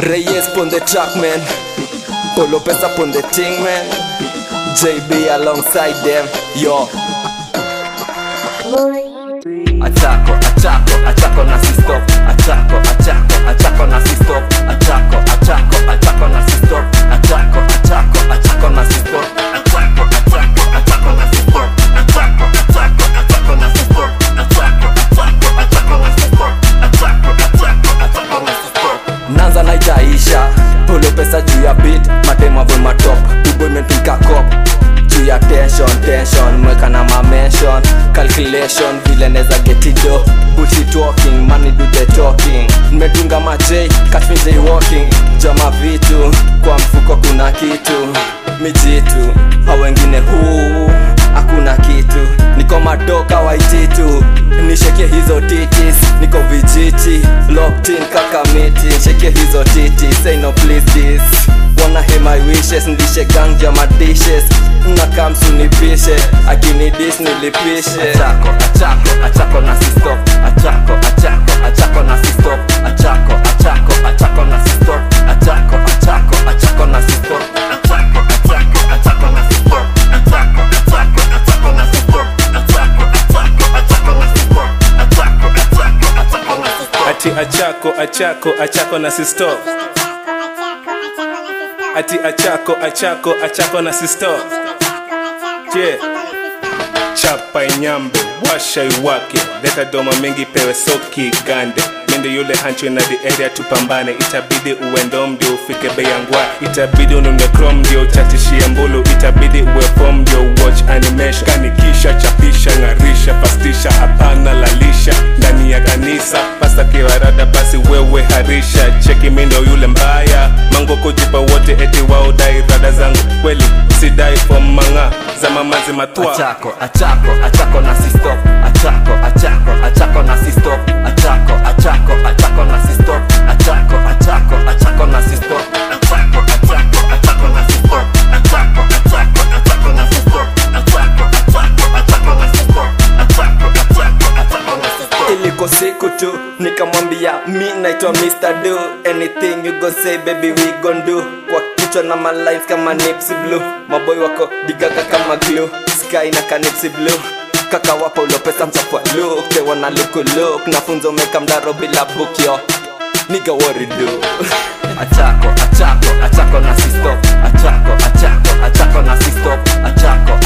Reyes on the track, man. Polo Pesa on the thing, man. JB alongside them, yo. Achaco na si stop. Achaco na si stop. Achaco na si stop. Achaco na si stop. Achaco na si stop. Achaco na si stop. Nanza na itaisha. Polo Pesa juu ya beat, matema vwe matop. Tubo imetuika cop. Juu ya tension, mweka na ma-mention. Calculation, vile neza getido. Bullshit walking, money do the talking. Nimetunga ma-J, catch me jaywalking. Jama vitu, kwa mfuko kuna kitu. Mijitu, hao wengine huu hakuna kitu. Niko madoka waititu, nishekie hizo titis. Niko vijiti, locked in kakamiti. Shekie hizo titis, say no please this. Wanna hear my wishes, ndishe gang ya madishes. Nakamsu nipishe, akini dish nilipishe. Achako na si stop. Achako na si stop. Achako na si stop. Achako na si stop. Ati achako na si stop. Ati achako na si stop. Yeah. Chapa inyambe, washa iwake. Leta doma mengi pewe soki gande. Mende yule hancho na the area tupambane. Itabidi uendo mdio ufike beyangwa. Itabidi ununge chrome ndio uchatishie mbulu. Itabidi uwe form ndio watch animation. Kanikisha, chapisha, ngarisha, pastisha, hapana lalisha. Ndani ya kanisa, pasta kiwarada basi wewe harisha. Cheki mindo yule mbaya. Mango kujipa wote eti wao dai rada zangu. Kweli, sidai form manga. Zama mazi matua. Achako na si stop. Achako na si stop. Achako na si stop. Achako na si stop. Achako na si stop. Achako na si stop. Iliko siku tu, nikamwambia mi naitwa Mr. Do. Anything you go say baby we gon' do. Kwa kichwa na my lines kama Nipsey Blue. Maboy wako digaga kama glue. Sky na kanipsey blue. Kaka wa Polo Pesa mchapwa look. They wanna look. Nafunzo meka mdaro bila book yo. Nigga what it do. Achako na si stop. Achako na si stop.